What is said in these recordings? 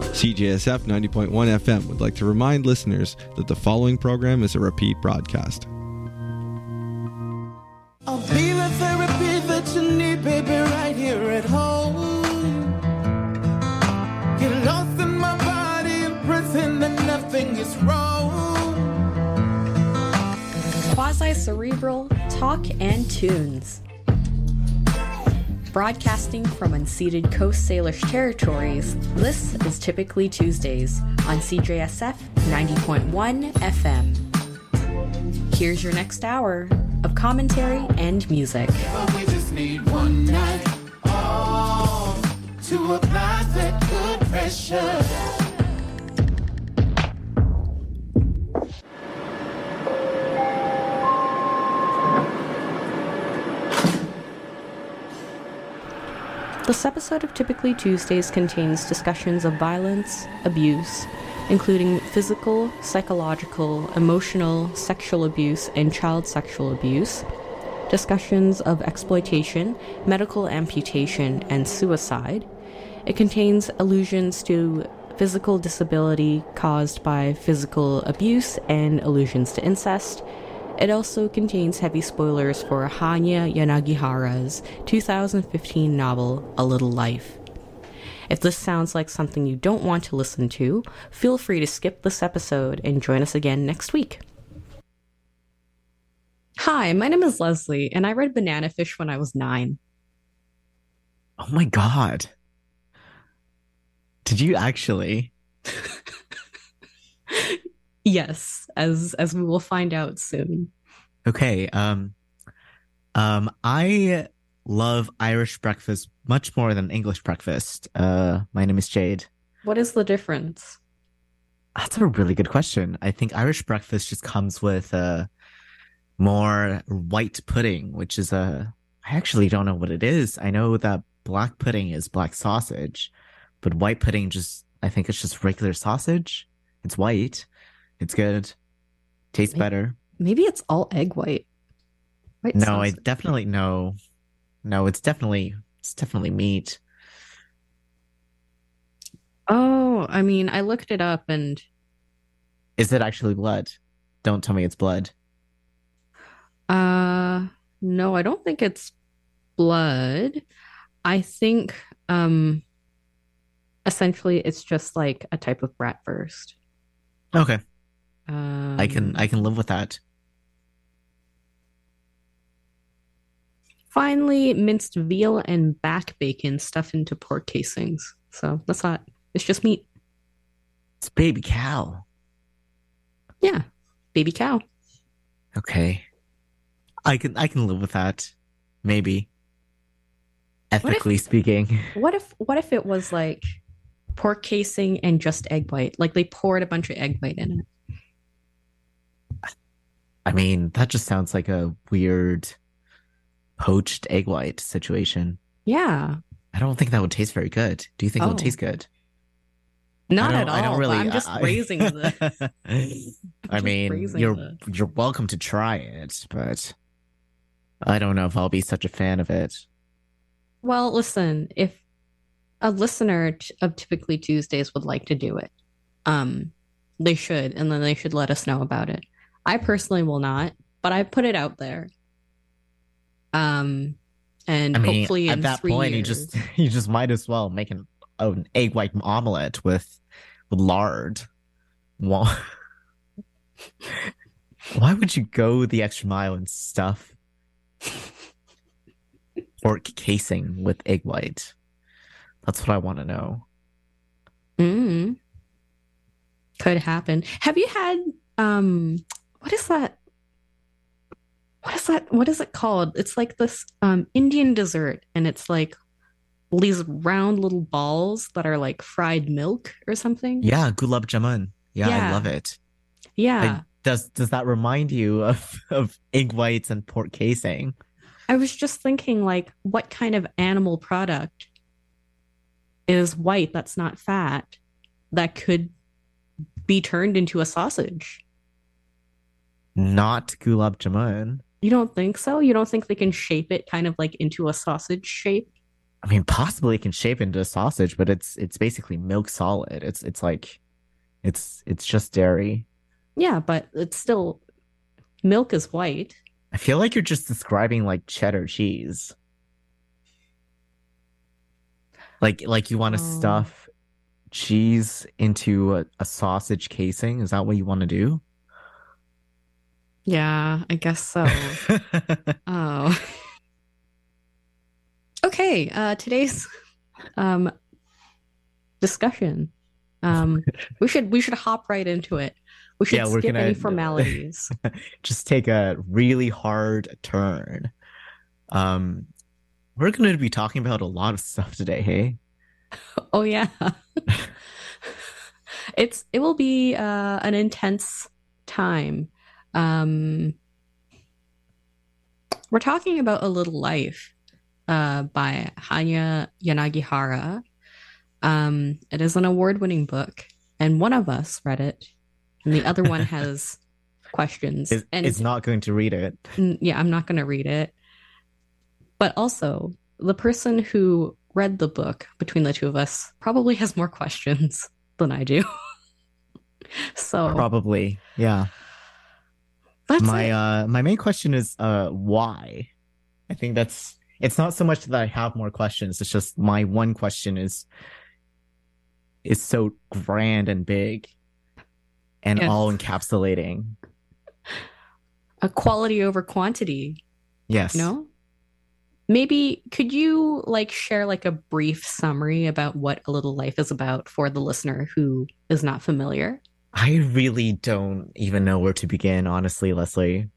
CJSF 90.1 FM would like to remind listeners that the following program is a repeat broadcast. I'll be the therapy that you need, baby, right here at home. Get lost in my body and pretend that nothing is wrong. Quasi-cerebral talk and tunes. Broadcasting from unceded Coast Salish territories, this is Typically Tuesdays on CJSF 90.1 FM. Here's your next hour of commentary and music. But we just need one night off to apply that good pressure. This episode of Typically Tuesdays contains discussions of violence, abuse, including physical, psychological, emotional, sexual abuse, and child sexual abuse, discussions of exploitation, medical amputation, and suicide. It contains allusions to physical disability caused by physical abuse and allusions to incest. It also contains heavy spoilers for Hanya Yanagihara's 2015 novel, A Little Life. If this sounds like something you don't want to listen to, feel free to skip this episode and join us again next week. Hi, my name is Leslie, and I read Banana Fish when I was 9. Oh my god. Did you actually? Yes, as we will find out soon. Okay, I love Irish breakfast much more than English breakfast. My name is Jade. What is the difference? That's a really good question. I think Irish breakfast just comes with more white pudding, which is I actually don't know what it is. I know that black pudding is black sausage, but white pudding I think it's just regular sausage. It's white. It's good. Tastes better. Maybe it's all egg white. No, sausage. I definitely no. No, it's definitely meat. Oh, I mean, I looked it up and... Is it actually blood? Don't tell me it's blood. No, I don't think it's blood. I think, essentially it's just like a type of bratwurst. Okay. I can live with that. Finally, minced veal and back bacon stuffed into pork casings. So that's not, it's just meat. It's baby cow. Yeah, baby cow. Okay. I can live with that. Maybe. Ethically speaking. What if it was like pork casing and just egg white? Like they poured a bunch of egg white in it. I mean, that just sounds like a weird poached egg white situation. Yeah. I don't think that would taste very good. Do you think it would taste good? Not at all. I don't really. I'm just raising this. I mean, you're welcome to try it, but I don't know if I'll be such a fan of it. Well, listen, if a listener of Typically Tuesdays would like to do it, they should, and then they should let us know about it. I personally will not, but I put it out there. And I mean, hopefully at that point, you just might as well make an egg white omelet with lard. Why would you go the extra mile and stuff pork casing with egg white? That's what I want to know. Could happen. Have you had what is that? What is it called? It's like this Indian dessert, and it's like these round little balls that are like fried milk or something. Yeah, gulab jamun. Yeah, I love it. Yeah. Does that remind you of egg whites and pork casing? I was just thinking, like, what kind of animal product is white that's not fat that could be turned into a sausage? Not gulab jamun. You don't think so? You don't think they can shape it kind of like into a sausage shape? I mean, possibly it can shape into a sausage, but it's basically milk solid. It's like it's just dairy. Yeah, but it's still milk is white. I feel like you're just describing like cheddar cheese. Like you want to Oh, stuff cheese into a sausage casing? Is that what you want to do? yeah, I guess so. Oh. Okay, today's um discussion. We should hop right into it. We should Yeah, we're skip any gonna formalities. just take a really hard turn. Um, we're going to be talking about a lot of stuff today, hey? Oh yeah. It will be an intense time. Um we're talking about A Little Life by Hanya Yanagihara. It is an award-winning book, and one of us read it, and the other one has questions. And Is not going to read it. yeah, I'm not going to read it. But also, the person who read the book between the two of us probably has more questions than I do. So Probably. Yeah. that's My it. my main question is why? I think it's not so much that I have more questions, it's just my one question is so grand and big and Yes. all encapsulating. A quality over quantity, Yes. no? Maybe could you like share like a brief summary about what A Little Life is about for the listener who is not familiar? I really don't even know where to begin, honestly, Leslie.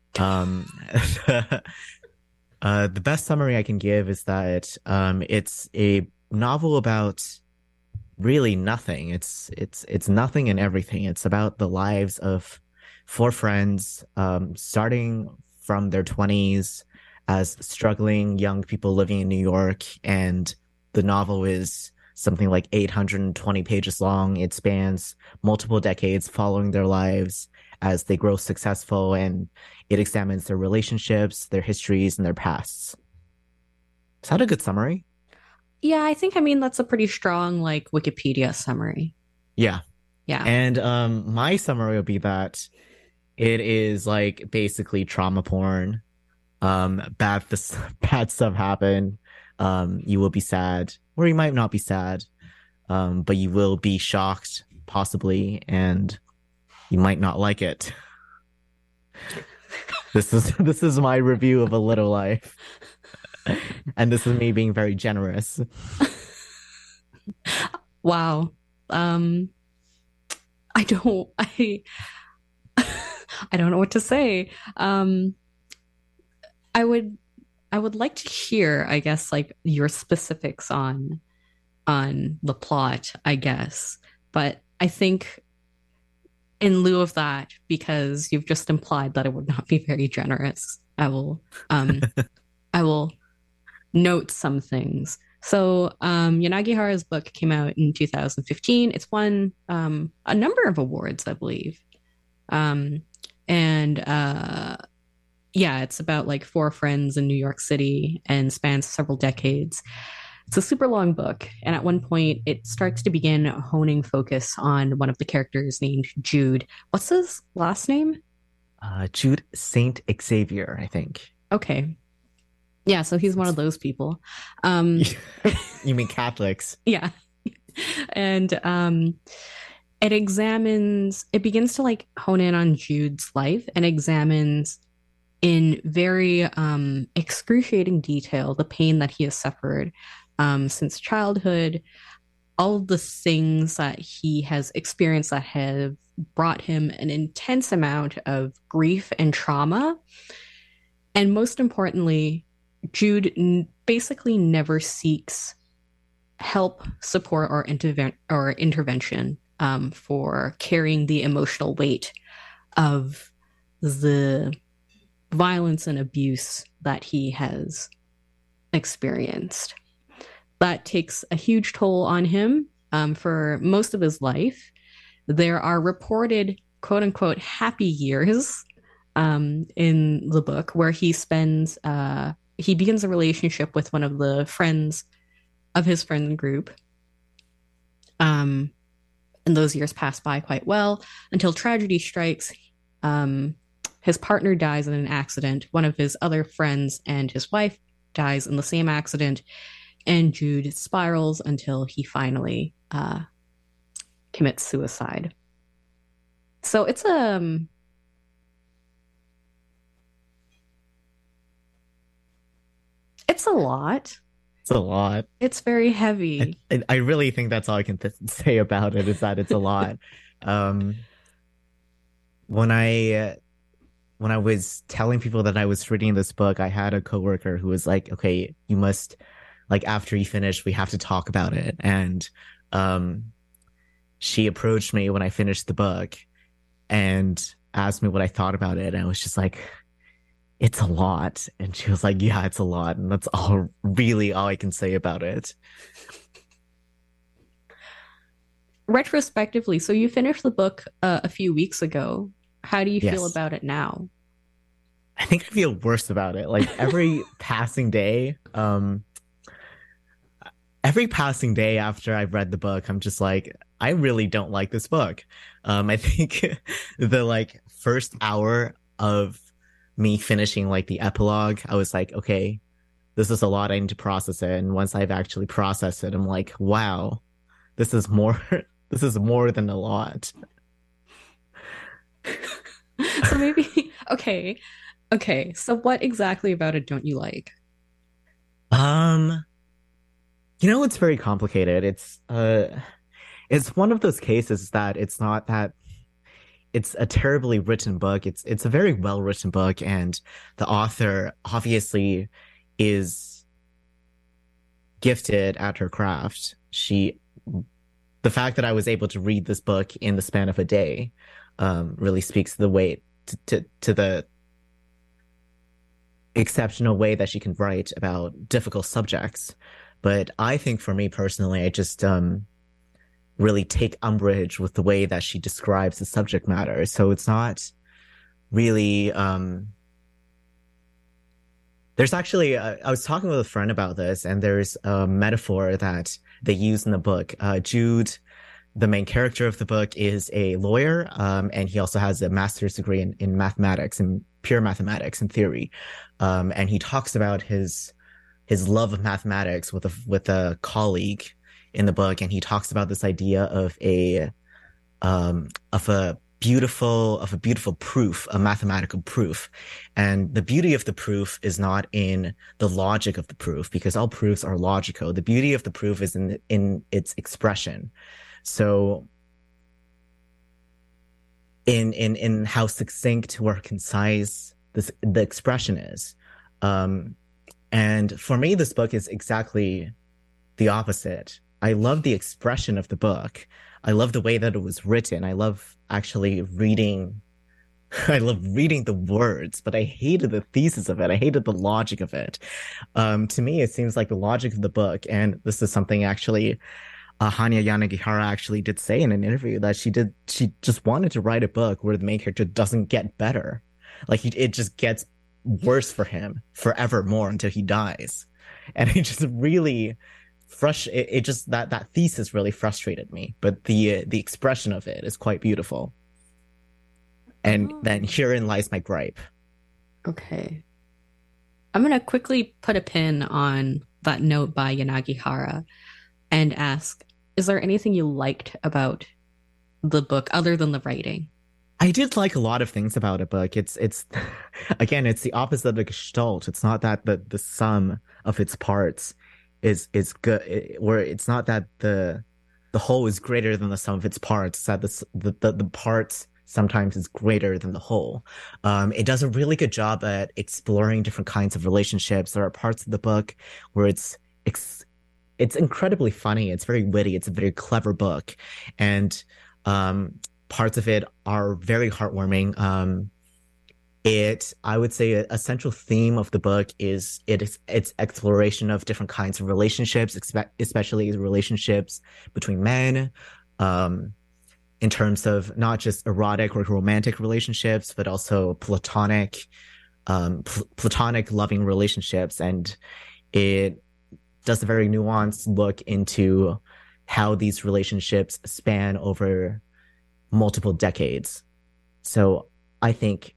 The best summary I can give is that it's a novel about really nothing. It's nothing and everything. It's about the lives of four friends, starting from their 20s as struggling young people living in New York, and the novel is something like 820 pages long. It spans multiple decades following their lives as they grow successful, and it examines their relationships, their histories, and their pasts. Is that a good summary? Yeah, I mean that's a pretty strong like Wikipedia summary. Yeah. Yeah. And my summary will be that it is like basically trauma porn. Bad stuff happen. You will be sad, or you might not be sad. But you will be shocked, possibly, and you might not like it. This is my review of A Little Life. And this is me being very generous. Wow. I don't I I don't know what to say. I would I would like to hear, I guess, like your specifics on the plot, I guess. But I think in lieu of that, because you've just implied that it would not be very generous, I will note some things. So Yanagihara's book came out in 2015. It's won a number of awards, I believe. Um, and yeah, it's about like four friends in New York City and spans several decades. It's a super long book, and at one point, it starts to begin honing focus on one of the characters named Jude. What's his last name? Jude Saint Xavier, I think. Okay. Yeah, so he's one of those people. Um, You mean Catholics? yeah. And it begins to like hone in on Jude's life and examines in very excruciating detail the pain that he has suffered since childhood, all of the things that he has experienced that have brought him an intense amount of grief and trauma. And most importantly, Jude basically never seeks help, support, or intervention for carrying the emotional weight of the violence and abuse that he has experienced. That takes a huge toll on him for most of his life. There are reported quote unquote happy years in the book where he begins a relationship with one of the friends of his friend group. And those years pass by quite well until tragedy strikes. His partner dies in an accident. One of his other friends and his wife dies in the same accident. And Jude spirals until he finally commits suicide. So it's a lot. It's a lot. It's very heavy. I really think that's all I can say about it, is that it's a lot. When I was telling people that I was reading this book, I had a coworker who was like, okay, you must, like, after you finish, we have to talk about it. And she approached me when I finished the book and asked me what I thought about it. And I was just like, it's a lot. And she was like, yeah, it's a lot. And that's all I can say about it. Retrospectively, so you finished the book a few weeks ago. How do you feel Yes. about it now? I think I feel worse about it. Like every passing day after I've read the book, I'm just like, I really don't like this book. I think the like first hour of me finishing like the epilogue, I was like, okay, this is a lot. I need to process it. And once I've actually processed it, I'm like, wow, this is more than a lot. So maybe okay. So what exactly about it don't you like? It's very complicated. It's one of those cases that it's not that it's a terribly written book. It's a very well written book, and the author obviously is gifted at her craft. The fact that I was able to read this book in the span of a day really speaks to the way to the exceptional way that she can write about difficult subjects. But I think for me personally, I just really take umbrage with the way that she describes the subject matter. So it's not really there's actually I was talking with a friend about this, and there's a metaphor that they use in the book. Jude, the main character of the book, is a lawyer, and he also has a master's degree in mathematics, in pure mathematics and theory. And he talks about his love of mathematics with a colleague in the book, and he talks about this idea of a beautiful proof, a mathematical proof. And the beauty of the proof is not in the logic of the proof, because all proofs are logical. The beauty of the proof is in its expression. So in how succinct or concise the expression is. And for me, this book is exactly the opposite. I love the expression of the book. I love the way that it was written. I love reading the words, but I hated the thesis of it. I hated the logic of it. To me, it seems like the logic of the book, and this is something actually Hanya Yanagihara actually did say in an interview, that she just wanted to write a book where the main character doesn't get better. Like it just gets worse for him forevermore until he dies. And it just really that thesis really frustrated me. But the expression of it is quite beautiful. And then herein lies my gripe. Okay. I'm going to quickly put a pin on that note by Yanagihara and ask, is there anything you liked about the book other than the writing? I did like a lot of things about it, but it's again, it's the opposite of the gestalt. It's not that the sum of its parts is good, where it's not that the whole is greater than the sum of its parts. It's that the parts sometimes is greater than the whole. It does a really good job at exploring different kinds of relationships. There are parts of the book where it's incredibly funny. It's very witty. It's a very clever book, and parts of it are very heartwarming. I would say a central theme of the book is its exploration of different kinds of relationships, especially relationships between men, in terms of not just erotic or romantic relationships, but also platonic loving relationships. And it does a very nuanced look into how these relationships span over multiple decades. So I think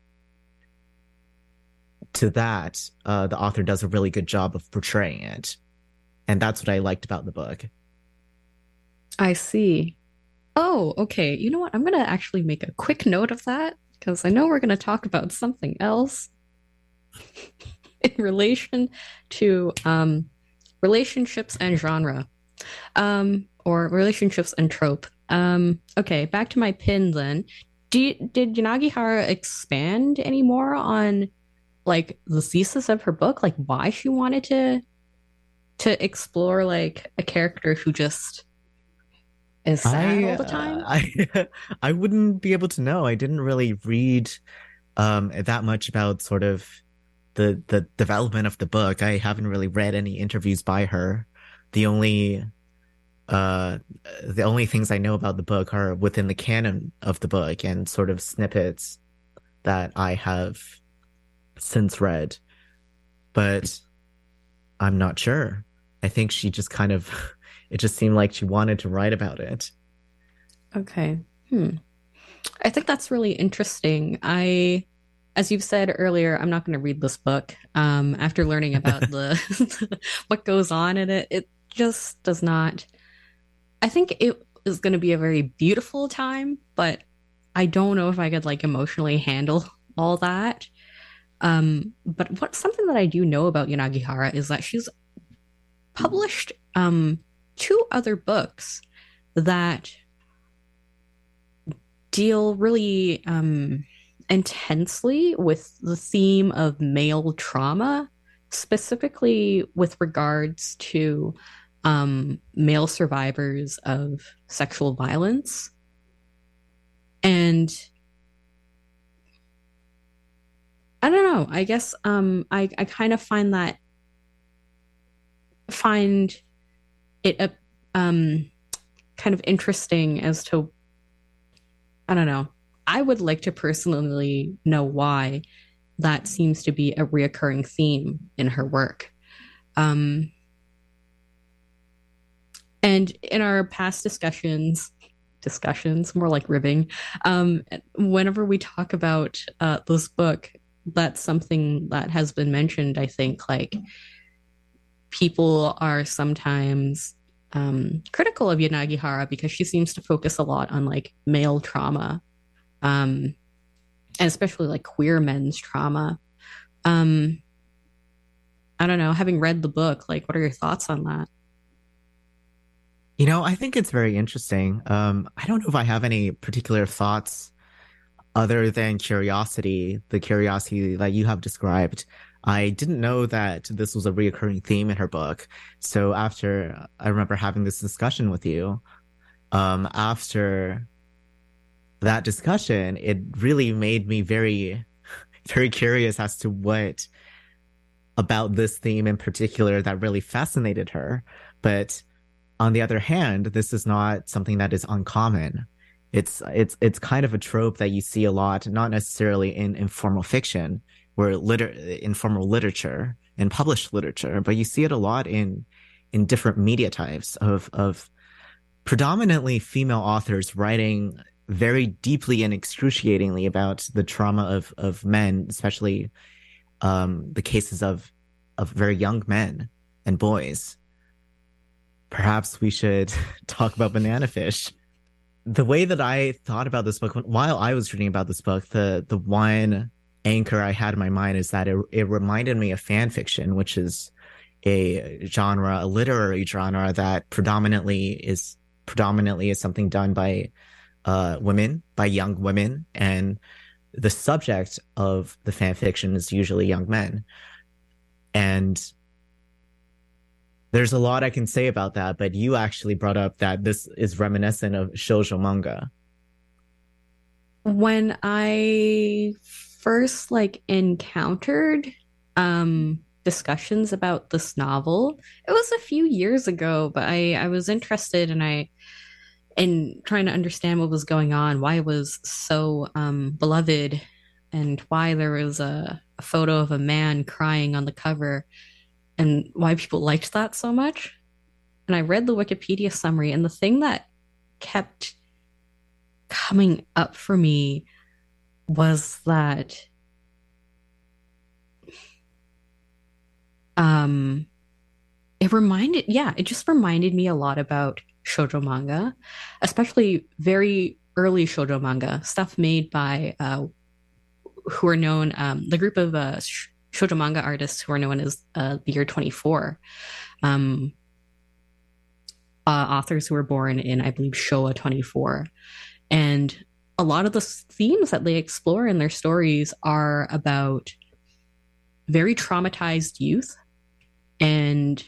to that, the author does a really good job of portraying it. And that's what I liked about the book. I see. Oh, okay. You know what? I'm going to actually make a quick note of that because I know we're going to talk about something else in relation to relationships and genre, or relationships and trope. Okay, back to my pin then. Did Yanagihara expand any more on like the thesis of her book, like why she wanted to explore like a character who just is sad all the time? I wouldn't be able to know. I didn't really read that much about sort of the development of the book. I haven't really read any interviews by her. The only things I know about the book are within the canon of the book and sort of snippets that I have since read. But I'm not sure. I think she just kind of it just seemed like she wanted to write about it. Okay. I think that's really interesting. As you've said earlier, I'm not going to read this book. After learning about the what goes on in it, it just does not. I think it is going to be a very beautiful time, but I don't know if I could like emotionally handle all that. But something that I do know about Yanagihara is that she's published 2 other books that deal really intensely with the theme of male trauma, specifically with regards to male survivors of sexual violence. And I don't know, I guess I kind of find it kind of interesting as to, I don't know. I would like to personally know why that seems to be a reoccurring theme in her work. And in our past discussions, more like ribbing, whenever we talk about this book, that's something that has been mentioned, I think, like people are sometimes critical of Yanagihara because she seems to focus a lot on like male trauma, and especially like queer men's trauma. I don't know, having read the book, like what are your thoughts on that? You know, I think it's very interesting. I don't know if I have any particular thoughts other than curiosity, the curiosity that you have described. I didn't know that this was a reoccurring theme in her book. So after I remember having this discussion with you, after that discussion, it really made me very, very curious as to what about this theme in particular that really fascinated her. But on the other hand, this is not something that is uncommon. It's kind of a trope that you see a lot, not necessarily in informal fiction, where informal literature and published literature, but you see it a lot in different media types of predominantly female authors writing very deeply and excruciatingly about the trauma of men, especially the cases of very young men and boys. Perhaps we should talk about Banana Fish. The way that I thought about this book while I was reading about this book, the one anchor I had in my mind is that it reminded me of fan fiction, which is a literary genre that predominantly is something done by women, by young women, and the subject of the fan fiction is usually young men. And there's a lot I can say about that, but you actually brought up that this is reminiscent of shoujo manga. When I first encountered discussions about this novel, it was a few years ago, but I was interested in trying to understand what was going on, why it was so beloved, and why there was a photo of a man crying on the cover. and why people liked that so much. And I read the Wikipedia summary, and the thing that kept coming up for me was that it just reminded me a lot about shoujo manga, especially very early shoujo manga, stuff made by who are known, the group of shoujo manga artists who are known as the Year 24, authors who were born in, I believe, Showa 24. And a lot of the themes that they explore in their stories are about very traumatized youth and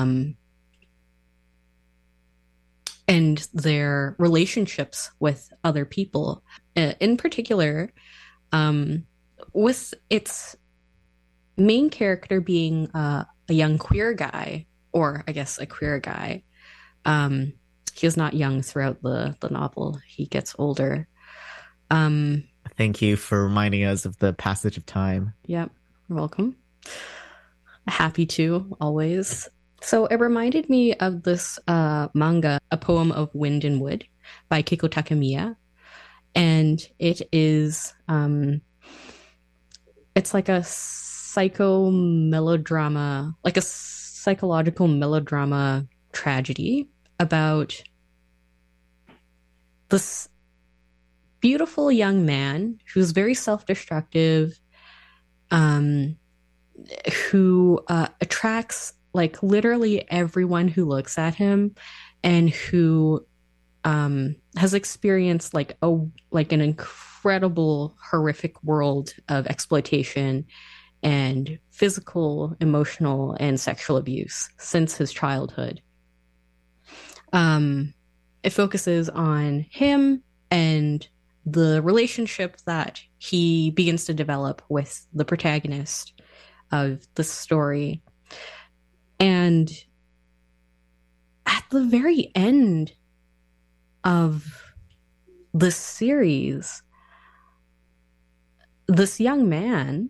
their relationships with other people. In particular, with its main character being a young queer guy, or I guess a queer guy. He is not young throughout the novel. He gets older. Thank you for reminding us of the passage of time. Yep, you're welcome. Happy to, always. So it reminded me of this manga, A Poem of Wind and Wood by Keiko Takemiya. And it is, it's like a psycho-melodrama, like a psychological melodrama tragedy about this beautiful young man who's very self-destructive, who attracts like literally everyone who looks at him, and who has experienced like an incredible, horrific world of exploitation and physical, emotional, and sexual abuse since his childhood. It focuses on him and the relationship that he begins to develop with the protagonist of the story. And at the very end of the series, this young man,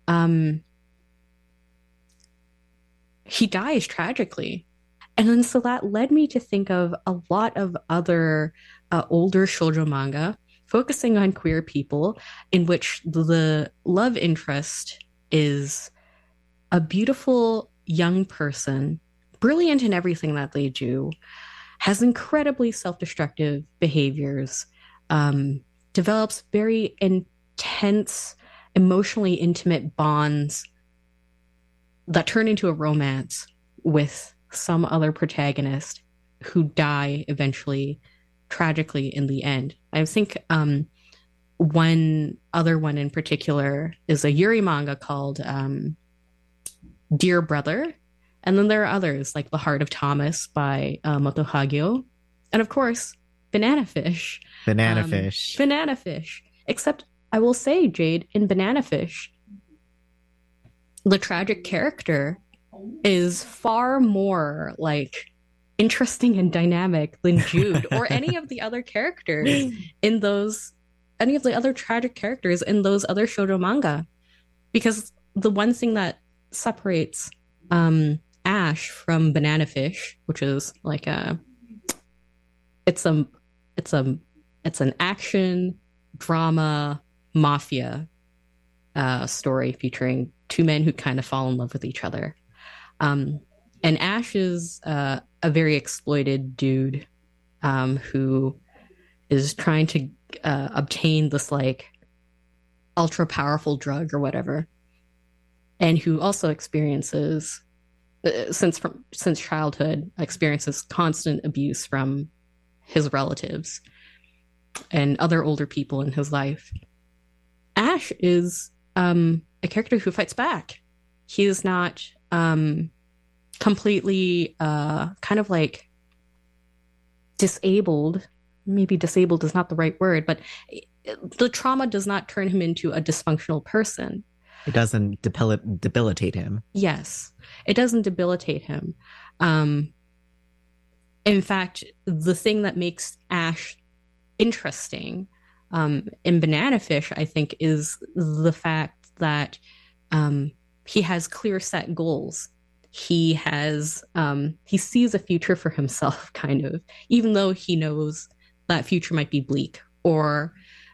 he dies tragically. And then so that led me to think of a lot of other older shoujo manga focusing on queer people, in which the love interest is a beautiful young person, brilliant in everything that they do, has incredibly self-destructive behaviors, develops very intense, emotionally intimate bonds that turn into a romance with some other protagonist who die eventually tragically in the end. I think one other one in particular is a Yuri manga called Dear Brother. And then there are others like The Heart of Thomas by Moto Hagio. And of course, Banana Fish. Banana Fish. Banana Fish. Except I will say, Jade, in Banana Fish, the tragic character is far more like interesting and dynamic than Jude or any of the other characters in those, any of the other tragic characters in those other shoujo manga. Because the one thing that separates Ash from Banana Fish, which is like it's an action drama mafia story featuring two men who kind of fall in love with each other. And Ash is a very exploited dude who is trying to obtain this like ultra powerful drug or whatever, and who also experiences since childhood experiences constant abuse from his relatives and other older people in his life. Ash is a character who fights back. He is not completely kind of like disabled. Maybe disabled is not the right word, but the trauma does not turn him into a dysfunctional person. It doesn't debilitate him. Yes, it doesn't debilitate him. In fact, the thing that makes Ash interesting in Banana Fish, I think, is the fact that he has clear set goals. he has he sees a future for himself, kind of, even though he knows that future might be bleak, or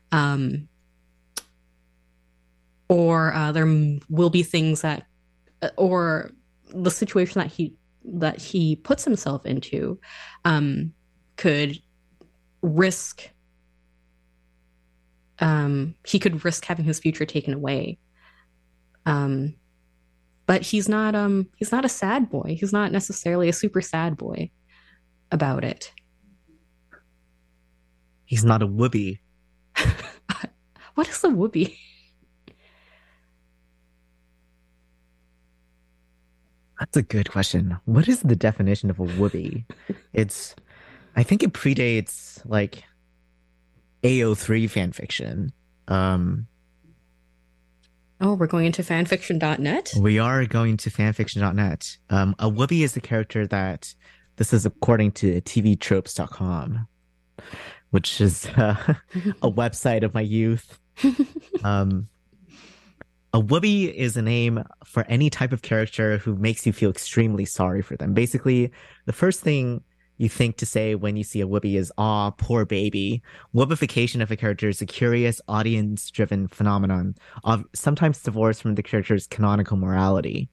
there will be things that, or the situation that he puts himself into could risk he could risk having his future taken away. But he's not a sad boy. He's not necessarily a super sad boy about it. He's not a whoopee. What is a whoopee? That's a good question. What is the definition of a whoopee? I think it predates like AO3 fan fiction. Oh, we're going into fanfiction.net? We are going to fanfiction.net. A whoopee is a character that, this is according to tvtropes.com, which is a website of my youth. A whoopee is a name for any type of character who makes you feel extremely sorry for them. Basically, the first thing you think to say when you see a whoopee is, "Aw, poor baby." Whoopification of a character is a curious, audience-driven phenomenon, sometimes divorced from the character's canonical morality.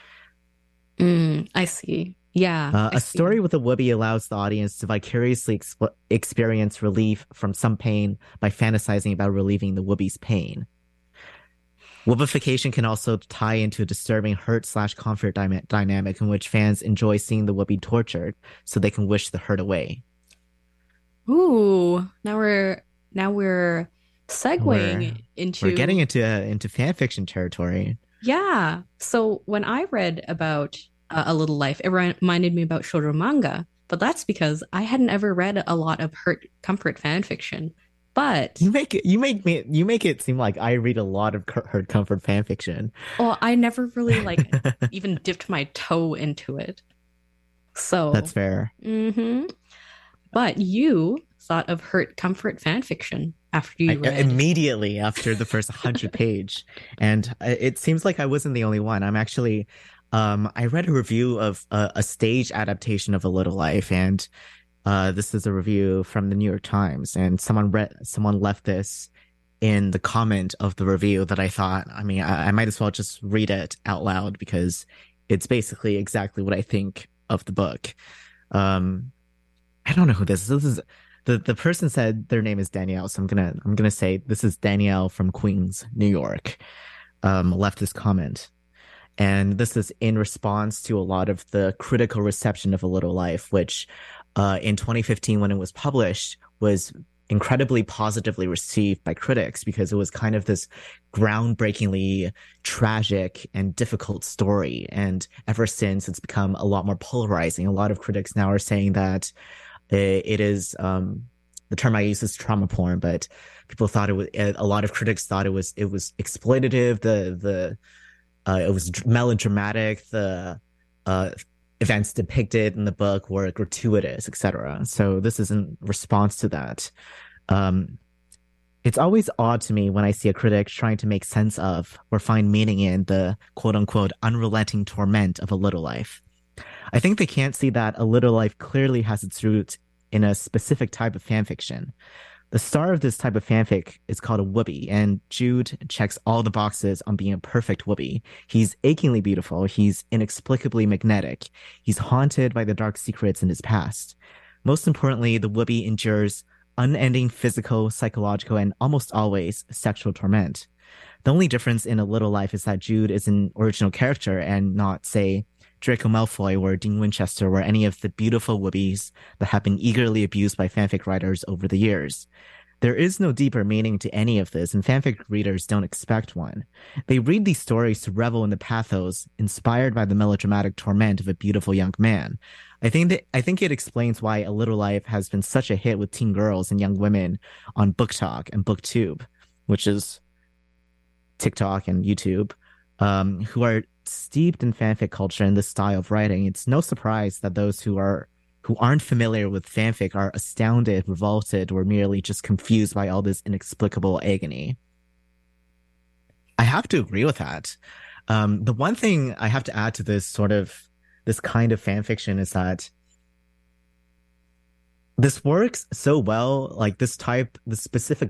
I see. Yeah. A story with a whoopee allows the audience to vicariously experience relief from some pain by fantasizing about relieving the whoopee's pain. Whoopification can also tie into a disturbing hurt/comfort dynamic in which fans enjoy seeing the whoopee tortured so they can wish the hurt away. Ooh, now we're segueing into... We're getting into fanfiction territory. Yeah. So when I read about A Little Life, it reminded me about shoujo manga, but that's because I hadn't ever read a lot of hurt comfort fanfiction. But you make it seem like I read a lot of hurt comfort fan fiction. Well, I never really even dipped my toe into it. So that's fair. But you thought of hurt comfort fan fiction after you read immediately after the first 100 page, and it seems like I wasn't the only one. I'm actually I read a review of a stage adaptation of A Little Life, and this is a review from the New York Times, and someone left this in the comment of the review that I thought, I mean, I might as well just read it out loud because it's basically exactly what I think of the book. I don't know who this is. This is the person said their name is Danielle, so I'm gonna say this is Danielle from Queens, New York. Left this comment. And this is in response to a lot of the critical reception of A Little Life, which in 2015, when it was published, was incredibly positively received by critics because it was kind of this groundbreakingly tragic and difficult story. And ever since, it's become a lot more polarizing. A lot of critics now are saying that it is, the term I use is trauma porn, but people thought it was, a lot of critics thought it was exploitative. It was melodramatic. The events depicted in the book were gratuitous, etc. So this is in response to that. It's always odd to me when I see a critic trying to make sense of or find meaning in the quote-unquote unrelenting torment of A Little Life. I think they can't see that A Little Life clearly has its roots in a specific type of fanfiction. The star of this type of fanfic is called a whoopee, and Jude checks all the boxes on being a perfect whoopee. He's achingly beautiful. He's inexplicably magnetic. He's haunted by the dark secrets in his past. Most importantly, the whoopee endures unending physical, psychological, and almost always sexual torment. The only difference in A Little Life is that Jude is an original character and not, say, Draco Malfoy or Dean Winchester or any of the beautiful whoopies that have been eagerly abused by fanfic writers over the years. There is no deeper meaning to any of this, and fanfic readers don't expect one. They read these stories to revel in the pathos inspired by the melodramatic torment of a beautiful young man. I think it explains why A Little Life has been such a hit with teen girls and young women on BookTok and BookTube, which is TikTok and YouTube, who are steeped in fanfic culture and this style of writing. It's no surprise that those who aren't familiar with fanfic are astounded, revolted, or merely just confused by all this inexplicable agony. I have to agree with that. The one thing I have to add to this sort of this kind of fan fiction is that this works so well, like this specific